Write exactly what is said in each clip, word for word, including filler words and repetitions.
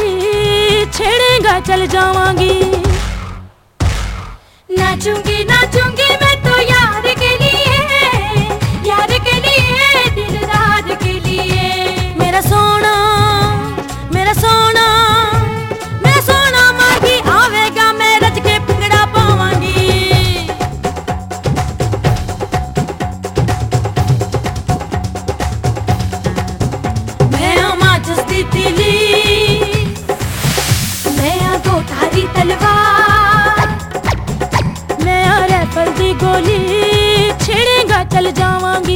छेड़ेगा चल जावांगी। नाचूंगी नाचूंगी मैं तो यार के लिए, यार के लिए, दिलदार के लिए। मेरा सोना मेरा सोना मेरा सोना मांगी आवेगा, मैं रज के भंगड़ा पावांगी। मैं माचिस दी तीली, मैं दो धारी तलवार, मैं राइफल दी गोली, छेड़ेगा चल जावांगी।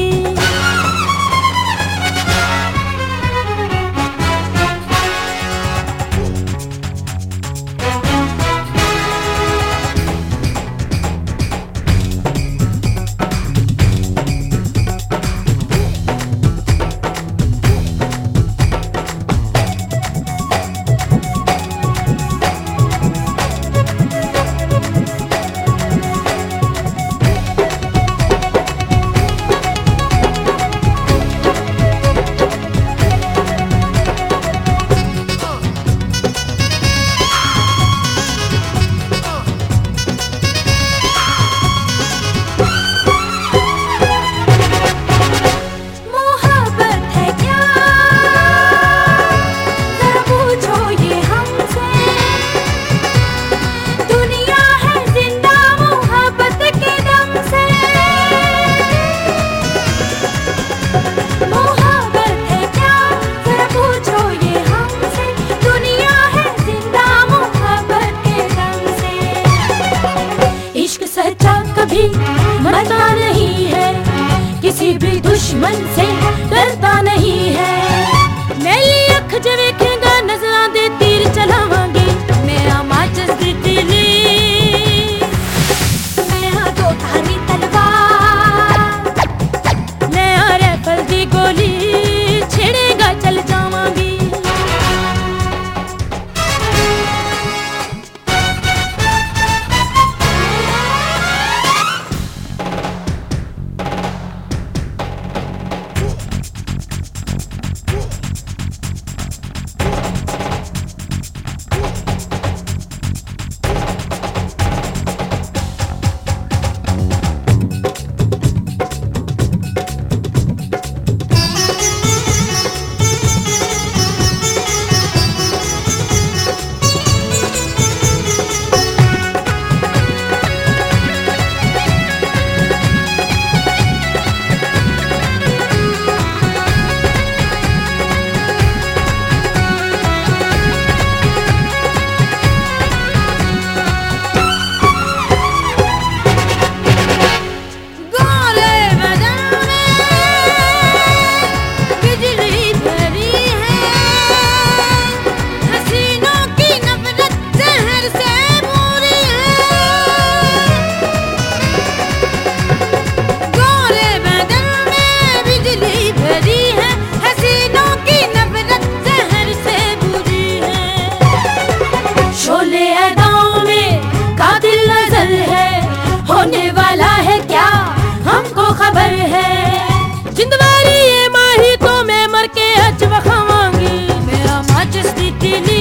कभी मरता नहीं है, किसी भी दुश्मन से डरता नहीं है। मेरी अख च वेखेगा नजरां दे तीर चलावांगी। मैं माचिस दी तीली, मैं दो धारी तलवार, मैं राइफल दी गोली, छेड़ेगा चल जावांगी। होने वाला है क्या हमको खबर है, जिंदवारी ये माही तो मैं मर के अच बखावांगी। मेरा माचिस दी तीली,